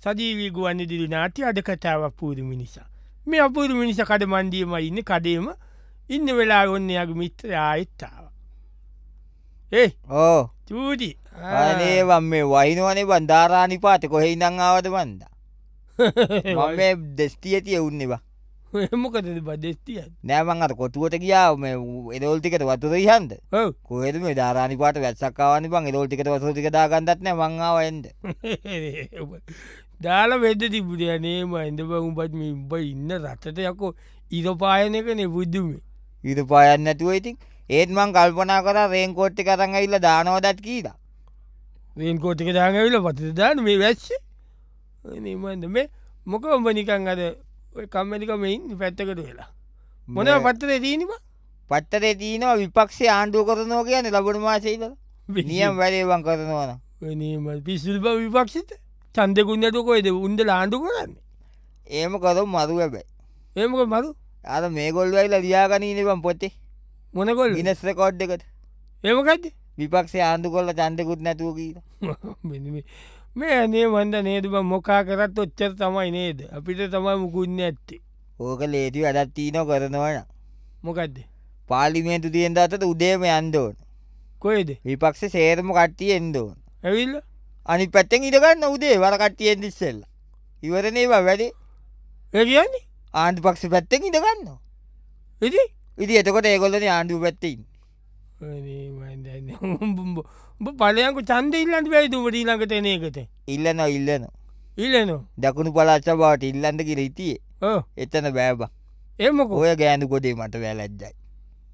සජීවී ගුවන්විදුලි නාට්‍ය අද කතාවක් පුරු මිනිසා. මේ අපුරු මිනිස කඩ මන්දියම ඉන්න කඩේම ඉන්න වෙලා ඔන්න යාගේ මිත්‍ර ආයත්තාව. ඒ ඕ චූටි අනේවම් මේ වහිනවනේ බන්ධාරානි පාත කොහෙ ඉඳං ආවද බන්ද මම මේ දෙස්තියතිය උන්නවා මොකද බදෙස්තිය නෑමන් අත කොටුවට ගියාව මේ එදෝල්ටිකට වතුර හන්ද කොහෙද මේ ධාරානි පාට වැත්සක්කාවනි බං එදෝල්ටිකට වතුරටික දාගන්නත් නෑ මංආාවන්ද දාලා වෙද්ද තිබුණේ නේම ඇඳ උඹත් මේ උඹ ඉන්න රටට යකෝ ඉරපායනකනේ බුද්ධුමේ ඉර පායන්න නැතුව ඉතින් ඒත් මං කල්පනා කර රේන්කෝට්ටි කරං ඉල්ල දානවදත් කීලා රේන්කෝටික දාගවිල පතිත දාන මේ වැස්සේ නමන්ද මේ මොක උඹ නිකං අද කම්මනිකම ඉන්න පැත්තකට වෙලා මොන පත්තරේ දීනිම පත්තරේ තියනවා විපක්ෂේ ආණ්ඩුව කරනවා කියන ලබන මාසයිද නියම් වැඩේවන් කරනවන පිස්සුල් බ විපක්ෂිත චන්දකුන්නට කොයිද උන්ද ආණ්ඩු කරන්නේ ඒම කරු මරු ඇබැයි ඒමක මරු අද මේ ගොල් වෙයිල ලියාගනීනවන් පොත්තේ මොනකොල් ඉනස් රකෝඩ් එකට ඒමකක්ද විපක්ෂේ ආණ්ඩු කොල්ල චන්දකුත් නැතුව කීද මේ අනේ වන්ද නේදම මොකා කරත් ඔච්චර තමයි නේද අපිට තමයි මුකුන්න ඇත්තේ ඕක ලේටි වැඩත්තිීනො කරනවන මොකක්ද පාලිමේන්තු තියෙන්ද අතට උදේම යන්දෝන කොයිද විපක්ෂ සේරම කට්ටිය එන්දෝන ඇවිල්ල අනි පැත්තෙන් ඉඩගන්න උදේ වර කට්ටියෙන් දිස්සෙල්ල ඉවරනේවා වැඩේ ඒ කියන්නේ ආණ්ඩු පක්ෂ පැත්තෙන් ඉඩගන්න ඉති ඉදි එතකොට ඒගොල්ලන ආණ්ඩුව පැත්තෙන් පලයක චන්ද ඉල්ලන්ට වැයිතුට ඊළඟට එන එකට ඉල්ලන ඉල්ලනවා දකුණු පලාච්ච බවට ඉල්ලන්න කිර ඉතියේ එතන බෑබ ඒමක ඔය ගෑනු කොඩේ මට වැලැජ්ජයි